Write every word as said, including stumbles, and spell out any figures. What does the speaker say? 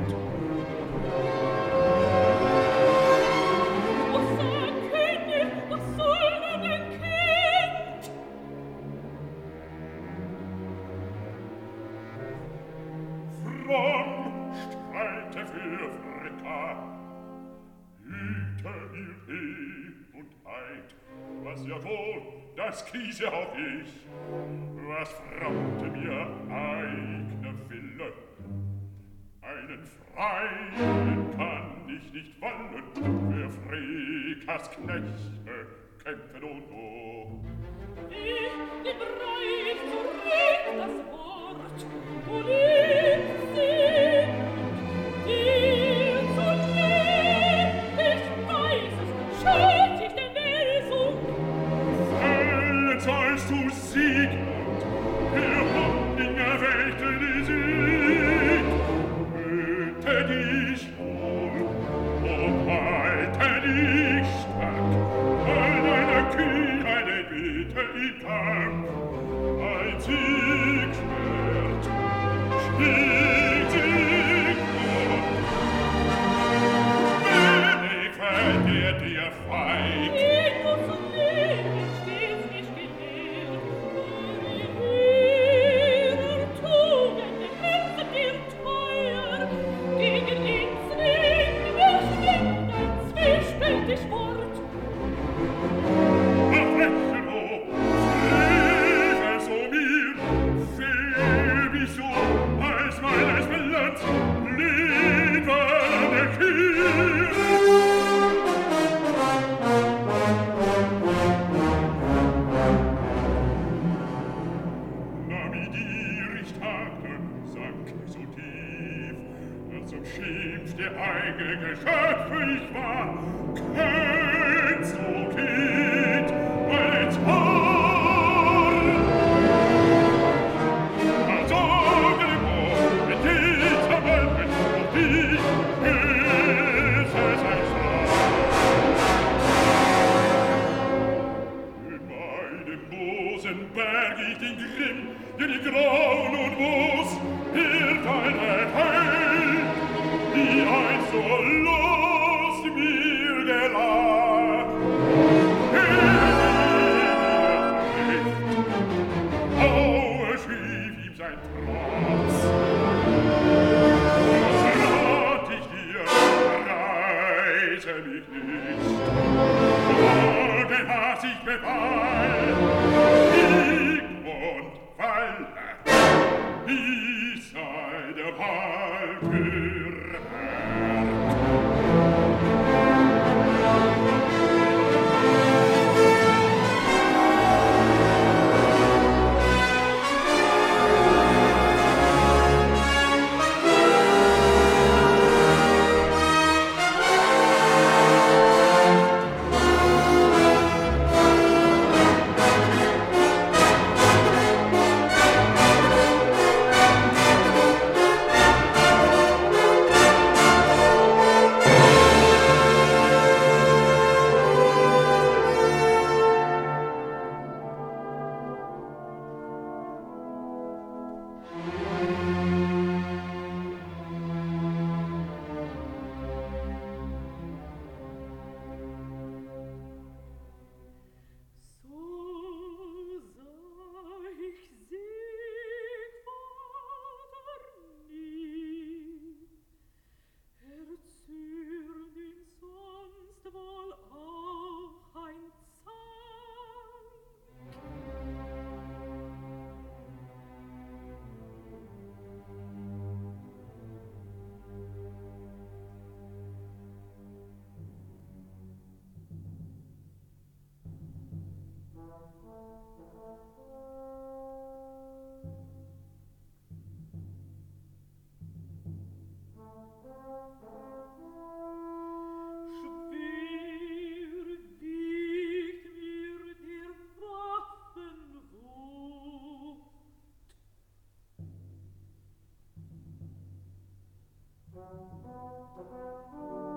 Das kiese auch ich, was fragte mir eigner Wille. Einen Freien kann ich nicht wollen, wer Frekas Knechte kämpfen und oh. Ich, den Reich zurück das Wort, wo liegt sie? Dir zu leben, ich weiß es, schuld ich der Lesung. Sollst du Siegmund, wir haben in der Welt die Sieg. Hüte dich wohl und halte dich stark. All deine Kühnheit bitte im Kampf. Ein Siegschwert spielt Siegmund. Wenig fällt dir dir feig. Ich muss leben, stets nicht Geschöpfe ich war, kennst du Kind, mein Zorn. Also geboren, mit dieser Welt, auf die ist es ein Strahl. In meinem Mosen berg ich den Grimm, der die Grauen und Moos hielt ein Heil, wie ein so los mir gelag. Aue schief ihm sein Trotz. Rat ich dir, reise mich nicht. Morgen hast ich Befehl, Siegmund falle. Wie sei der Walkür Thank you.